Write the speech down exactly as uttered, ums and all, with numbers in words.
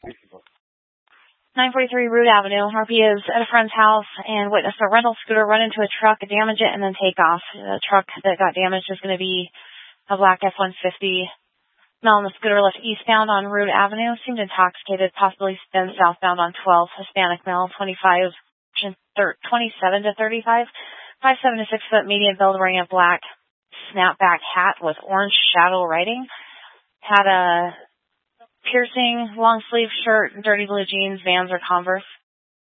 nine forty-three Root Avenue. R P is at a friend's house and witnessed a rental scooter run into a truck, damage it, and then take off. The truck that got damaged is going to be a black F one fifty. Male on the scooter left eastbound on Root Avenue. Seemed intoxicated, possibly been southbound on twelve. Hispanic male, twenty-five, twenty-seven to thirty-five. five seven to six foot, medium build, wearing a black snapback hat with orange shadow writing. Had a piercing, long sleeve shirt, dirty blue jeans, Vans or Converse.